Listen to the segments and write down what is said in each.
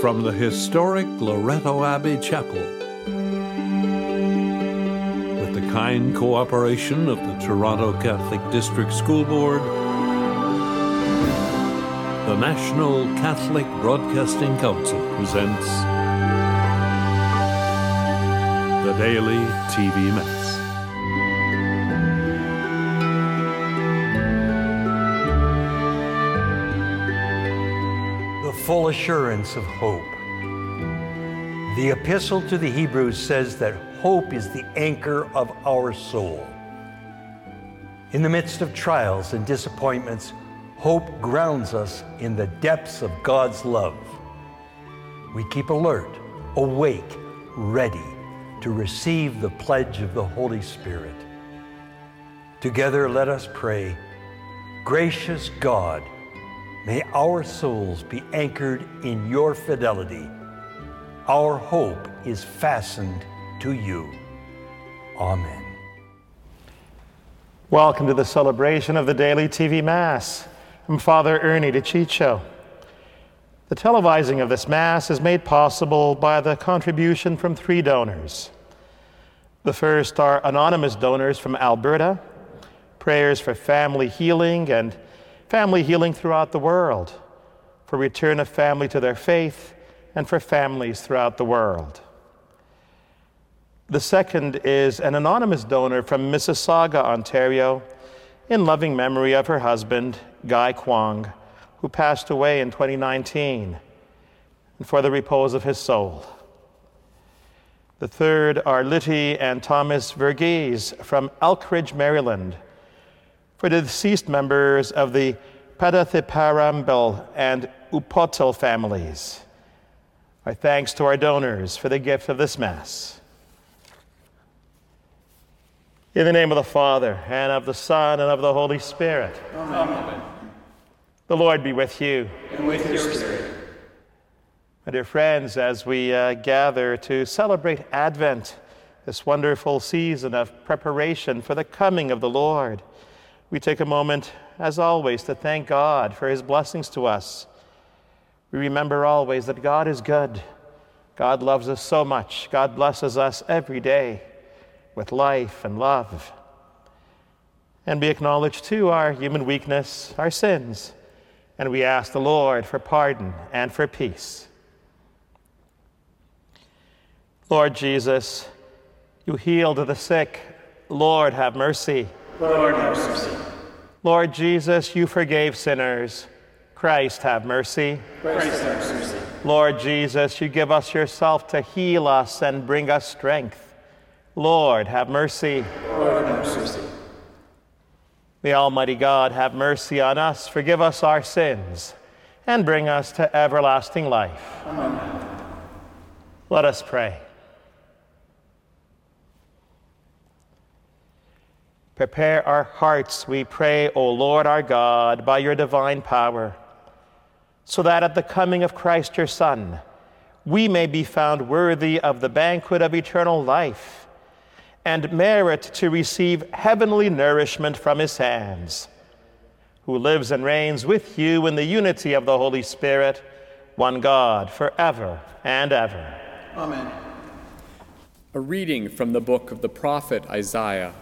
from the historic Loretto Abbey Chapel, with the kind cooperation of the Toronto Catholic District School Board, the National Catholic Broadcasting Council presents the Daily TV Mass. Full assurance of hope. The Epistle to the Hebrews says that hope is the anchor of our soul. In the midst of trials and disappointments, hope grounds us in the depths of God's love. We keep alert, awake, ready to receive the pledge of the Holy Spirit. Together, let us pray. Gracious God, may our souls be anchored in your fidelity. Our hope is fastened to you. Amen. Welcome to the celebration of the Daily TV Mass. I'm Father Ernie DiCiccio. The televising of this Mass is made possible by the contribution from 3 donors. The first are anonymous donors from Alberta, prayers for family healing and family healing throughout the world, for return of family to their faith, and for families throughout the world. The second is an anonymous donor from Mississauga, Ontario, in loving memory of her husband, Guy Kwong, who passed away in 2019, and for the repose of his soul. The third are Litty and Thomas Verghese from Elkridge, Maryland, for the deceased members of the Padathiparambel and Upotel families. Our thanks to our donors for the gift of this Mass. In the name of the Father, and of the Son, and of the Holy Spirit. Amen. The Lord be with you. And with your spirit. My dear friends, as we gather to celebrate Advent, this wonderful season of preparation for the coming of the Lord, we take a moment, as always, to thank God for his blessings to us. We remember always that God is good. God loves us so much. God blesses us every day with life and love. And we acknowledge, too, our human weakness, our sins, and we ask the Lord for pardon and for peace. Lord Jesus, you healed the sick. Lord, have mercy. Lord, have mercy. Lord Jesus, you forgave sinners. Christ, have mercy. Christ, have mercy. Lord Jesus, you give us yourself to heal us and bring us strength. Lord, have mercy. Lord, have mercy. May Almighty God have mercy on us, forgive us our sins, and bring us to everlasting life. Amen. Let us pray. Prepare our hearts, we pray, O Lord our God, by your divine power, so that at the coming of Christ your Son, we may be found worthy of the banquet of eternal life and merit to receive heavenly nourishment from his hands, who lives and reigns with you in the unity of the Holy Spirit, one God, forever and ever. Amen. A reading from the book of the prophet Isaiah.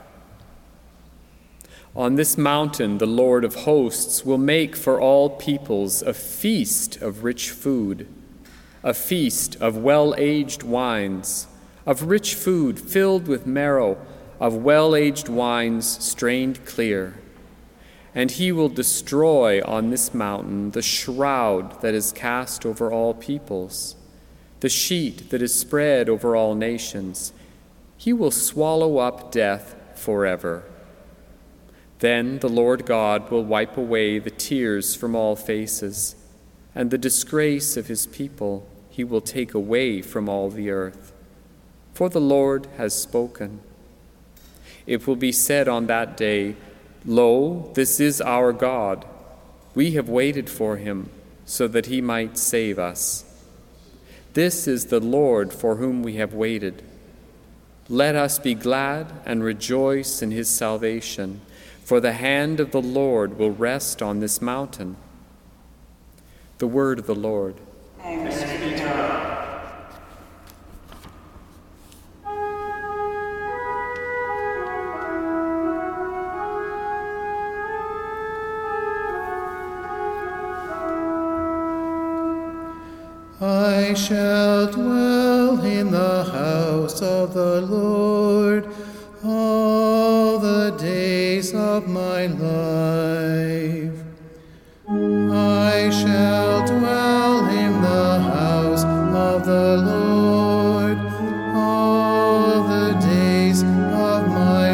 On this mountain the Lord of hosts will make for all peoples a feast of rich food, a feast of well-aged wines, of rich food filled with marrow, of well-aged wines strained clear. And he will destroy on this mountain the shroud that is cast over all peoples, the sheet that is spread over all nations. He will swallow up death forever. Then the Lord God will wipe away the tears from all faces, and the disgrace of his people he will take away from all the earth. For the Lord has spoken. It will be said on that day, Lo, this is our God. We have waited for him, so that he might save us. This is the Lord for whom we have waited. Let us be glad and rejoice in his salvation. For the hand of the Lord will rest on this mountain. The word of the Lord. Thanks be to God. I shall dwell in the house of the Lord all the days of my life. I shall dwell in the house of the Lord all the days of my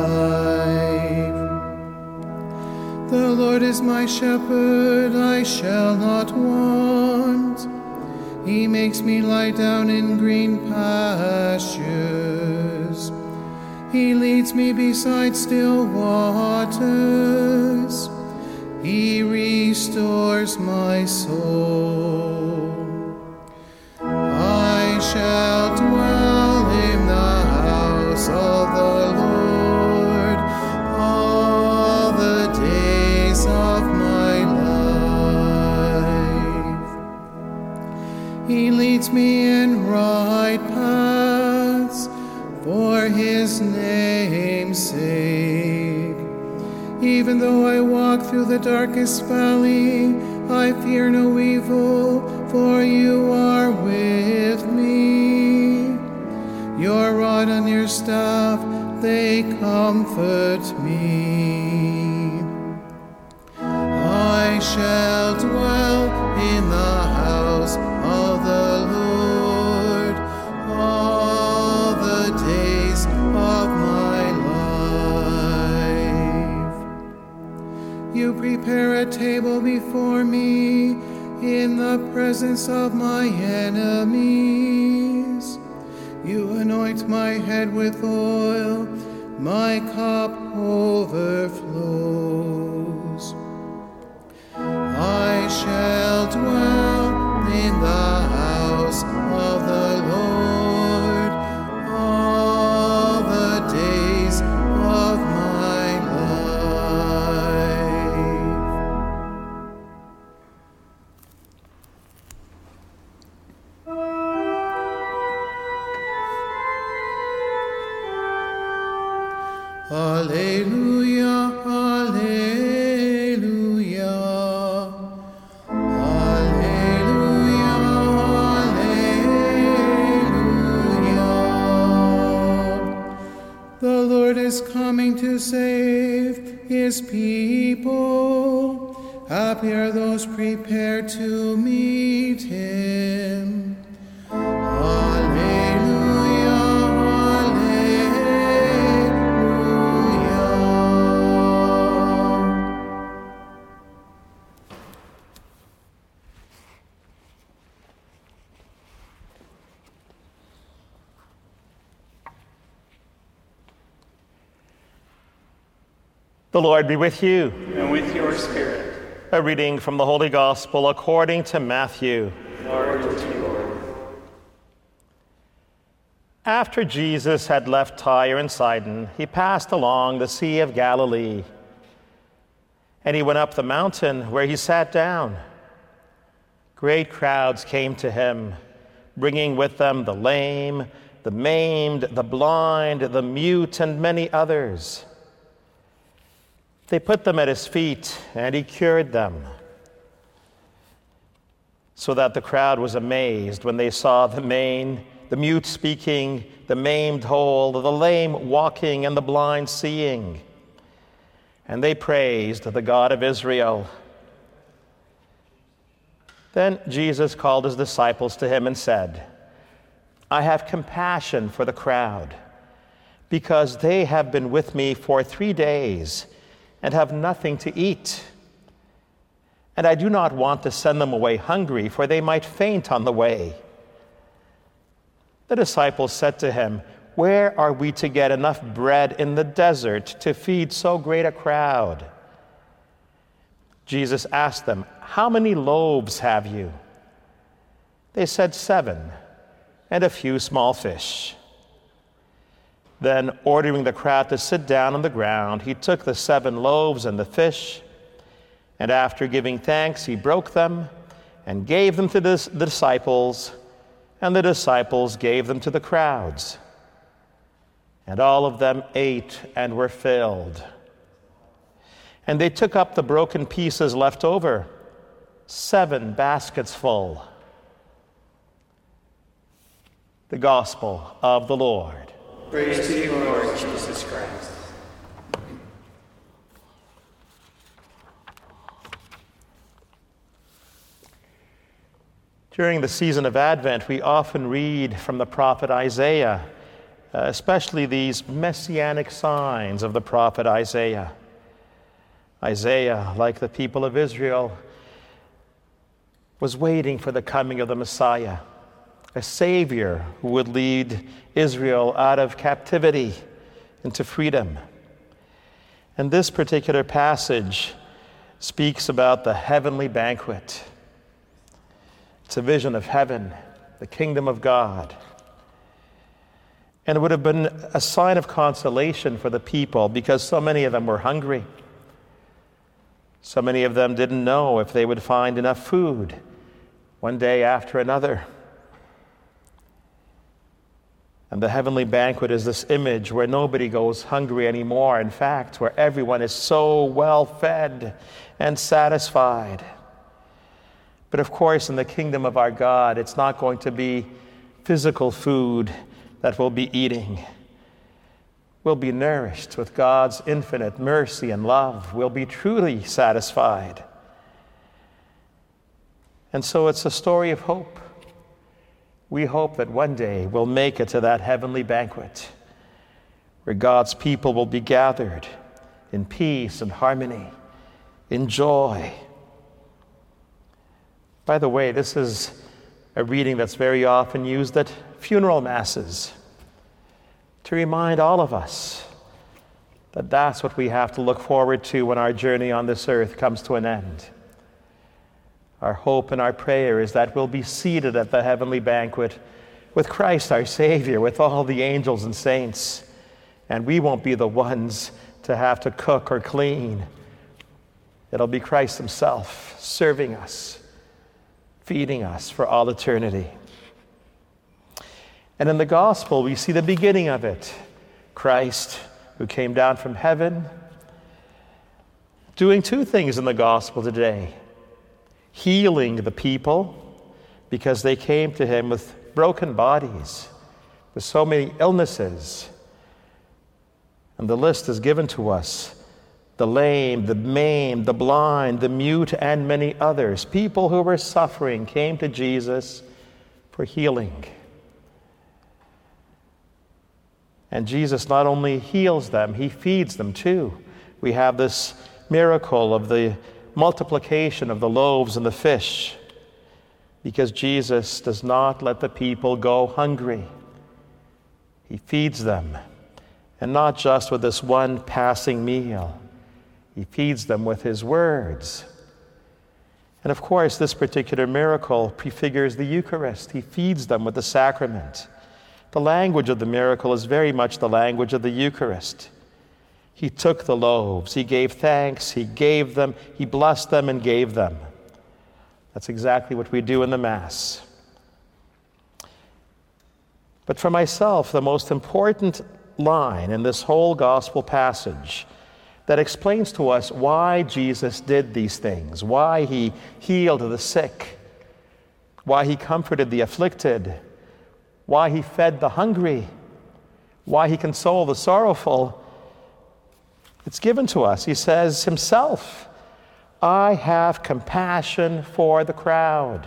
life. The Lord is my shepherd, I shall not want. He makes me lie down in green pastures. He leads me beside still waters. He restores my soul. I shall dwell in the house of the Lord all the days of my life. He leads me in right paths for his name's sake. Even though I walk through the darkest valley, I fear no evil, for you are with me. Your rod and your staff, they comfort me. I shall dwell in the house of the Lord all the days of my life. You prepare a table before me in the presence of my enemies. You anoint my head with oil, my cup overflows. I shall dwell in the house of the Lord all the days of my life. Alleluia, alleluia. Alleluia, alleluia. The Lord is coming to save his people. Happy are those prepared to meet him. Alleluia, alleluia. The Lord be with you. And with your spirit. A reading from the Holy Gospel according to Matthew. Glory to you, Lord. After Jesus had left Tyre and Sidon, he passed along the Sea of Galilee. And he went up the mountain where he sat down. Great crowds came to him, bringing with them the lame, the maimed, the blind, the mute, and many others. They put them at his feet, and he cured them. So that the crowd was amazed when they saw the mute speaking, the maimed whole, the lame walking, and the blind seeing. And they praised the God of Israel. Then Jesus called his disciples to him and said, I have compassion for the crowd, because they have been with me for 3 days and have nothing to eat. And I do not want to send them away hungry, for they might faint on the way. The disciples said to him, Where are we to get enough bread in the desert to feed so great a crowd? Jesus asked them, How many loaves have you? They said 7, and a few small fish. Then, ordering the crowd to sit down on the ground, he took the 7 loaves and the fish, and after giving thanks, he broke them and gave them to the disciples, and the disciples gave them to the crowds. And all of them ate and were filled. And they took up the broken pieces left over, 7 baskets full. The Gospel of the Lord. Praise to you, Lord Jesus Christ. During the season of Advent, we often read from the prophet Isaiah, especially these messianic signs of the prophet Isaiah. Isaiah, like the people of Israel, was waiting for the coming of the Messiah, a Savior who would lead Israel out of captivity into freedom. And this particular passage speaks about the heavenly banquet. It's a vision of heaven, the kingdom of God. And it would have been a sign of consolation for the people because so many of them were hungry. So many of them didn't know if they would find enough food one day after another. And the heavenly banquet is this image where nobody goes hungry anymore. In fact, where everyone is so well fed and satisfied. But of course, in the kingdom of our God, it's not going to be physical food that we'll be eating. We'll be nourished with God's infinite mercy and love. We'll be truly satisfied. And so it's a story of hope. We hope that one day we'll make it to that heavenly banquet where God's people will be gathered in peace and harmony, in joy. By the way, this is a reading that's very often used at funeral masses to remind all of us that that's what we have to look forward to when our journey on this earth comes to an end. Our hope and our prayer is that we'll be seated at the heavenly banquet with Christ our Savior, with all the angels and saints, and we won't be the ones to have to cook or clean. It'll be Christ himself serving us, feeding us for all eternity. And in the gospel, we see the beginning of it. Christ, who came down from heaven, doing two things in the gospel today. Healing the people because they came to him with broken bodies, with so many illnesses. And the list is given to us. The lame, the maimed, the blind, the mute, and many others. People who were suffering came to Jesus for healing. And Jesus not only heals them, he feeds them too. We have this miracle of the multiplication of the loaves and the fish because Jesus does not let the people go hungry. He feeds them, and not just with this one passing meal. He feeds them with his words. And of course, this particular miracle prefigures the Eucharist. He feeds them with the sacrament. The language of the miracle is very much the language of the Eucharist. He took the loaves, he gave thanks, he gave them, he blessed them and gave them. That's exactly what we do in the Mass. But for myself, the most important line in this whole gospel passage that explains to us why Jesus did these things, why he healed the sick, why he comforted the afflicted, why he fed the hungry, why he consoled the sorrowful, it's given to us. He says himself, I have compassion for the crowd.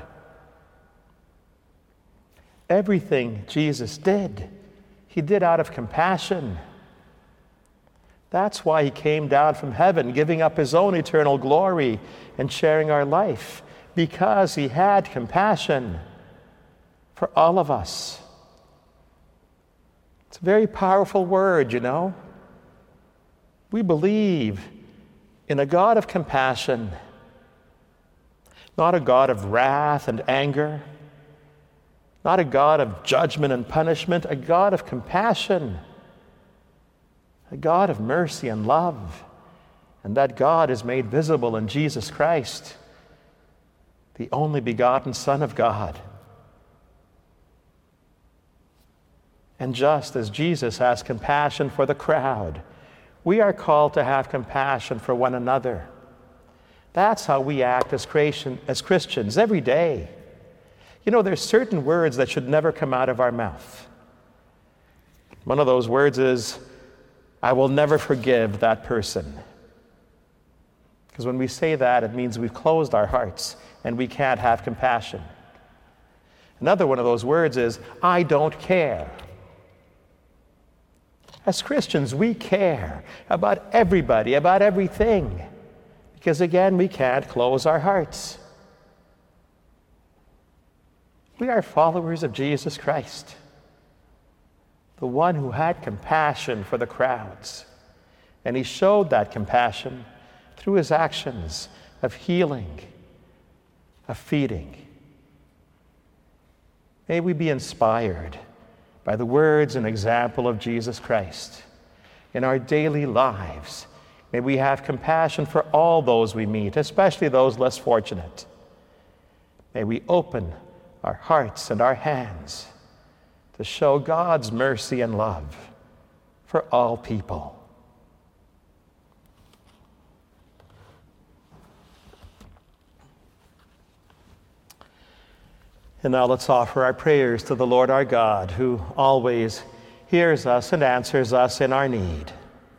Everything Jesus did, he did out of compassion. That's why he came down from heaven, giving up his own eternal glory and sharing our life, because he had compassion for all of us. It's a very powerful word, you know. We believe in a God of compassion, not a God of wrath and anger, not a God of judgment and punishment, a God of compassion, a God of mercy and love. And that God is made visible in Jesus Christ, the only begotten Son of God. And just as Jesus has compassion for the crowd, we are called to have compassion for one another. That's how we act as Christians every day. You know, there's certain words that should never come out of our mouth. One of those words is, I will never forgive that person. Because when we say that, it means we've closed our hearts and we can't have compassion. Another one of those words is, I don't care. As Christians, we care about everybody, about everything. Because again, we can't close our hearts. We are followers of Jesus Christ, the one who had compassion for the crowds. And he showed that compassion through his actions of healing, of feeding. May we be inspired by the words and example of Jesus Christ. In our daily lives, may we have compassion for all those we meet, especially those less fortunate. May we open our hearts and our hands to show God's mercy and love for all people. And now let's offer our prayers to the Lord our God, who always hears us and answers us in our need.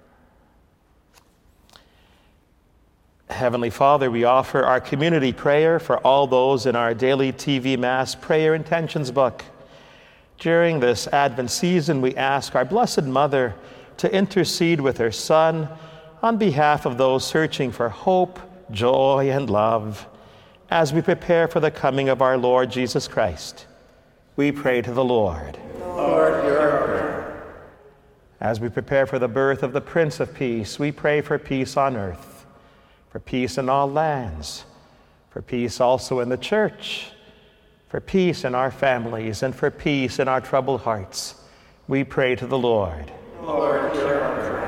Heavenly Father, we offer our community prayer for all those in our daily TV Mass prayer intentions book. During this Advent season, we ask our Blessed Mother to intercede with her Son on behalf of those searching for hope, joy, and love as we prepare for the coming of our Lord Jesus Christ. We pray to the Lord. Lord, hear our prayer. As we prepare for the birth of the Prince of Peace, we pray for peace on earth, for peace in all lands, for peace also in the church, for peace in our families, and for peace in our troubled hearts. We pray to the Lord. Lord, hear our prayer.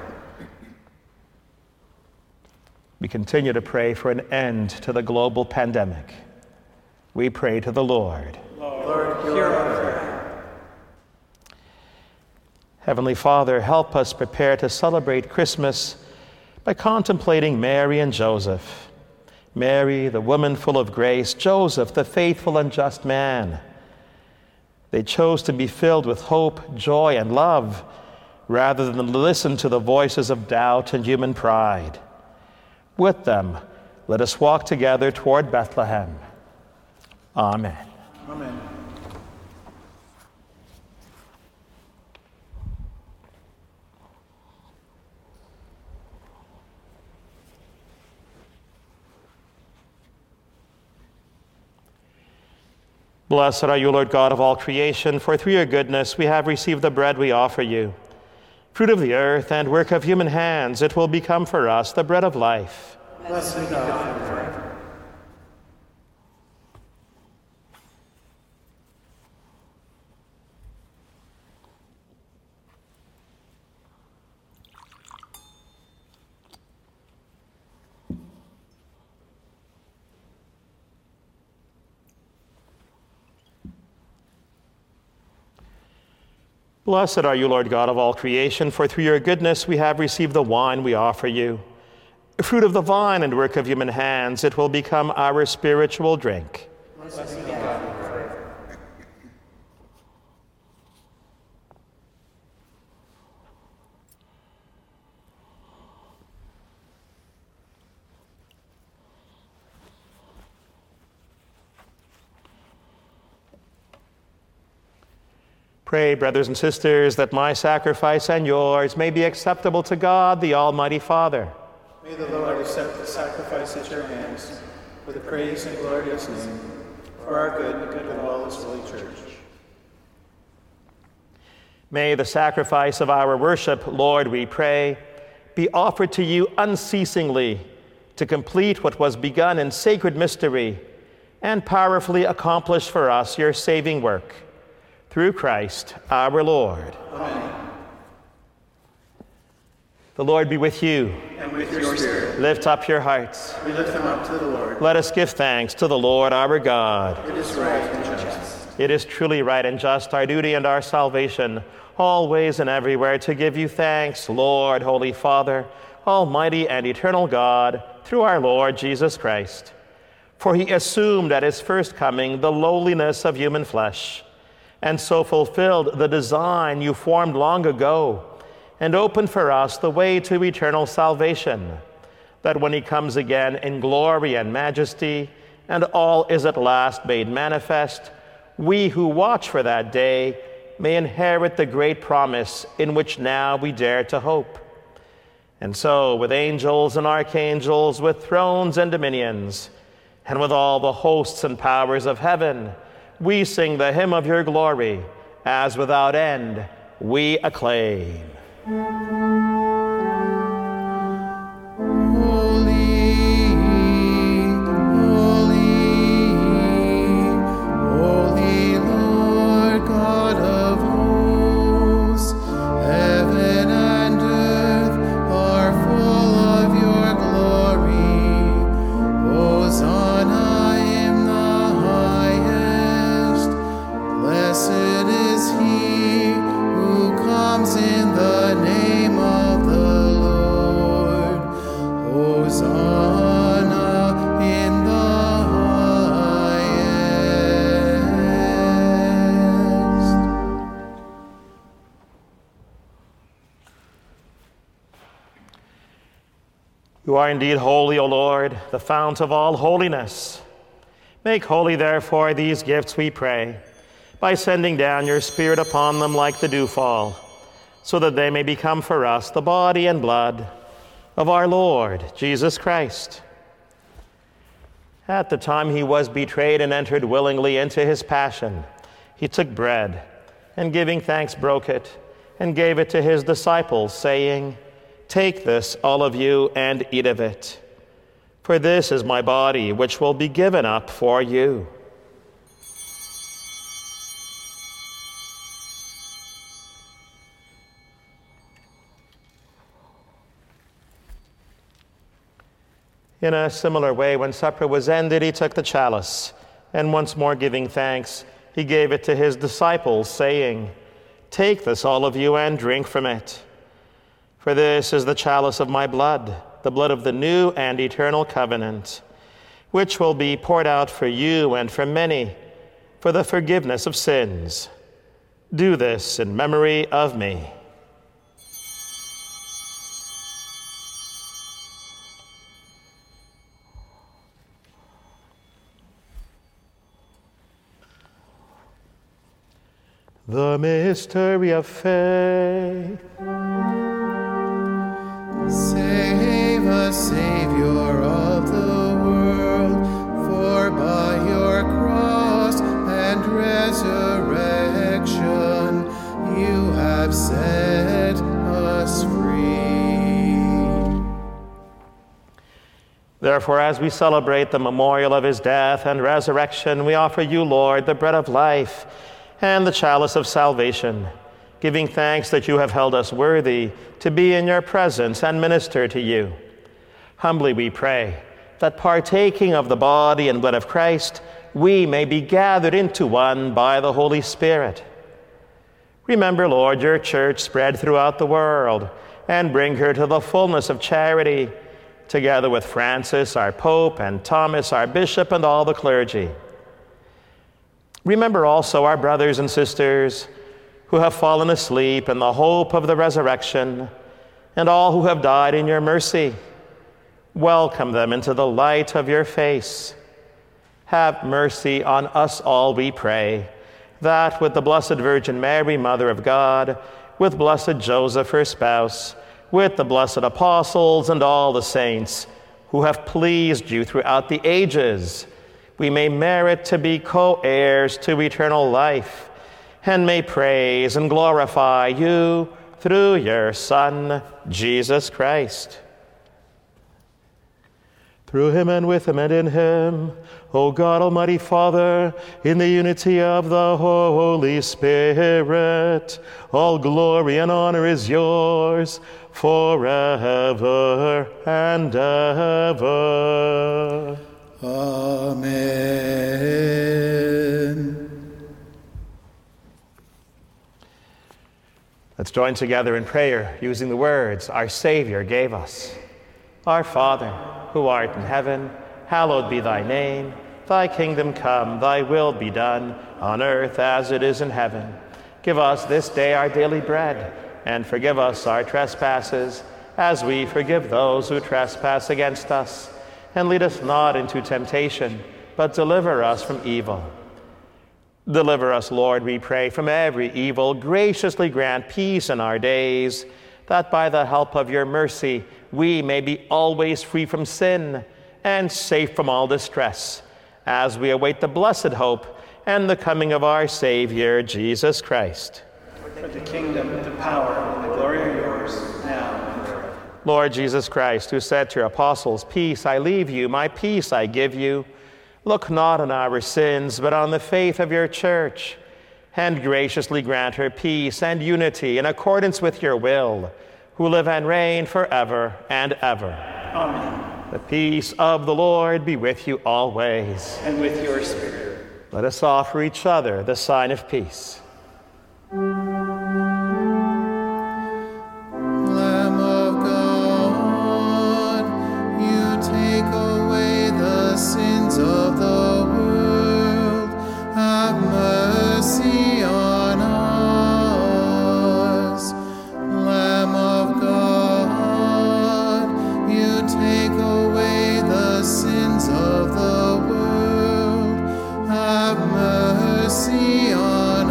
We continue to pray for an end to the global pandemic. We pray to the Lord. Lord, hear our prayer. Heavenly Father, help us prepare to celebrate Christmas by contemplating Mary and Joseph. Mary, the woman full of grace; Joseph, the faithful and just man. They chose to be filled with hope, joy, and love, rather than listen to the voices of doubt and human pride. With them, let us walk together toward Bethlehem. Amen. Amen. Blessed are you, Lord God of all creation, for through your goodness we have received the bread we offer you. Fruit of the earth and work of human hands, it will become for us the bread of life. Blessed be God forever. Blessed are you, Lord God of all creation, for through your goodness we have received the wine we offer you. Fruit of the vine and work of human hands, it will become our spiritual drink. Blessed be God forever. Pray, brothers and sisters, that my sacrifice and yours may be acceptable to God, the Almighty Father. May the Lord accept the sacrifice at your hands for the praise and glory of his name, for our good and the good of all his holy church. May the sacrifice of our worship, Lord, we pray, be offered to you unceasingly to complete what was begun in sacred mystery and powerfully accomplish for us your saving work. Through Christ our Lord. Amen. The Lord be with you. And with your spirit. Lift up your hearts. We lift them up to the Lord. Let us give thanks to the Lord our God. It is right and just. It is truly right and just, our duty and our salvation, always and everywhere to give you thanks, Lord, Holy Father, Almighty and eternal God, through our Lord Jesus Christ. For he assumed at his first coming the lowliness of human flesh, and so fulfilled the design you formed long ago, and opened for us the way to eternal salvation, that when he comes again in glory and majesty, and all is at last made manifest, we who watch for that day may inherit the great promise in which now we dare to hope. And so, with angels and archangels, with thrones and dominions, and with all the hosts and powers of heaven, we sing the hymn of your glory, as without end we acclaim. You are indeed holy, O Lord, the fount of all holiness. Make holy, therefore, these gifts, we pray, by sending down your Spirit upon them like the dewfall, so that they may become for us the body and blood of our Lord Jesus Christ. At the time he was betrayed and entered willingly into his passion, he took bread, and giving thanks broke it, and gave it to his disciples, saying, "Take this, all of you, and eat of it. For this is my body, which will be given up for you." In a similar way, when supper was ended, he took the chalice, and once more giving thanks, he gave it to his disciples, saying, "Take this, all of you, and drink from it. For this is the chalice of my blood, the blood of the new and eternal covenant, which will be poured out for you and for many for the forgiveness of sins. Do this in memory of me." The mystery of faith. Save us, Savior of the world, for by your cross and resurrection you have set us free. Therefore, as we celebrate the memorial of his death and resurrection, we offer you, Lord, the bread of life and the chalice of salvation, giving thanks that you have held us worthy to be in your presence and minister to you. Humbly we pray that, partaking of the body and blood of Christ, we may be gathered into one by the Holy Spirit. Remember, Lord, your church spread throughout the world, and bring her to the fullness of charity, together with Francis, our Pope, and Thomas, our Bishop, and all the clergy. Remember also our brothers and sisters who have fallen asleep in the hope of the resurrection, and all who have died in your mercy. Welcome them into the light of your face. Have mercy on us all, we pray, that with the Blessed Virgin Mary, Mother of God, with blessed Joseph, her spouse, with the blessed apostles and all the saints who have pleased you throughout the ages, we may merit to be co-heirs to eternal life, and may praise and glorify you through your Son, Jesus Christ. Through him and with him and in him, O God, Almighty Father, in the unity of the Holy Spirit, all glory and honor is yours forever and ever. Amen. Let's join together in prayer using the words our Savior gave us. Our Father, who art in heaven, hallowed be thy name. Thy kingdom come, thy will be done, on earth as it is in heaven. Give us this day our daily bread, and forgive us our trespasses, as we forgive those who trespass against us. And lead us not into temptation, but deliver us from evil. Deliver us, Lord, we pray, from every evil. Graciously grant peace in our days, that by the help of your mercy we may be always free from sin and safe from all distress, as we await the blessed hope and the coming of our Savior, Jesus Christ. For the kingdom, the power, and the glory are yours, now and forever. Lord Jesus Christ, who said to your apostles, "Peace I leave you, my peace I give you," look not on our sins, but on the faith of your church, and graciously grant her peace and unity in accordance with your will, who live and reign forever and ever. Amen. The peace of the Lord be with you always. And with your spirit. Let us offer each other the sign of peace. Lamb of God, you take away the sins of the world. Have mercy on us. Lamb of God, you take away the sins of the world. Have mercy on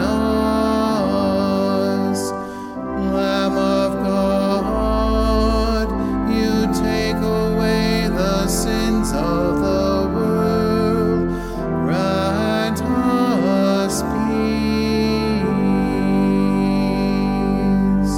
us. Lamb of God, you take away the sins of the world. Grant us peace.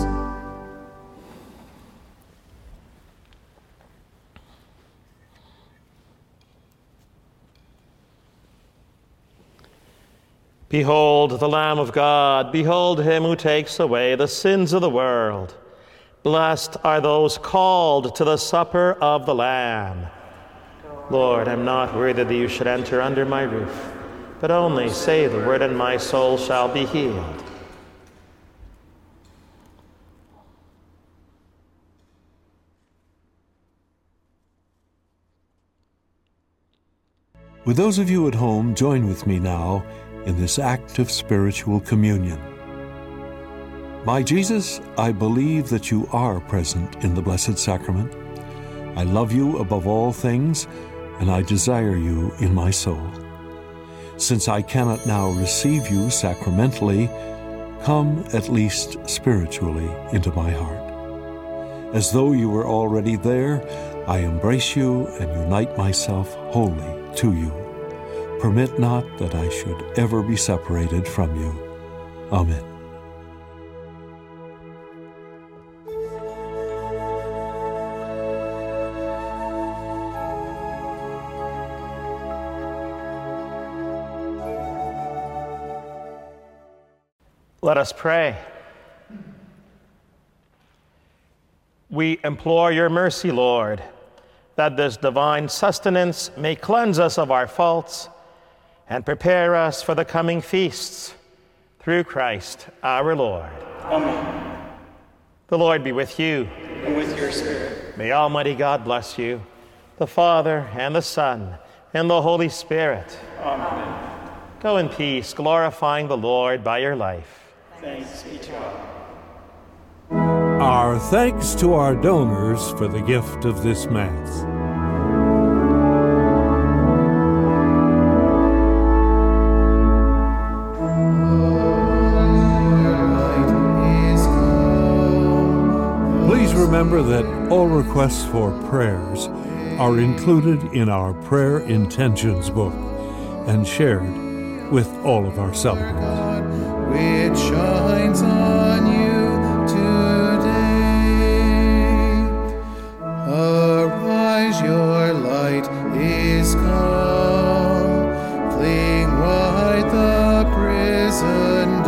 Behold the Lamb of God, behold him who takes away the sins of the world. Blessed are those called to the supper of the Lamb. Lord, I'm not worthy that you should enter under my roof, but only say the word and my soul shall be healed. Would those of you at home join with me now in this act of spiritual communion? My Jesus, I believe that you are present in the Blessed Sacrament. I love you above all things, and I desire you in my soul. Since I cannot now receive you sacramentally, come at least spiritually into my heart. As though you were already there, I embrace you and unite myself wholly to you. Permit not that I should ever be separated from you. Amen. Let us pray. We implore your mercy, Lord, that this divine sustenance may cleanse us of our faults and prepare us for the coming feasts, through Christ our Lord. Amen. The Lord be with you. And with your spirit. May Almighty God bless you, the Father and the Son and the Holy Spirit. Amen. Go in peace, glorifying the Lord by your life. Thanks be to God. Our thanks to our donors for the gift of this Mass. Please remember that all requests for prayers are included in our Prayer Intentions book and shared with all of our celebrants. Which shines on you today. Arise, your light is come. Fling wide the prison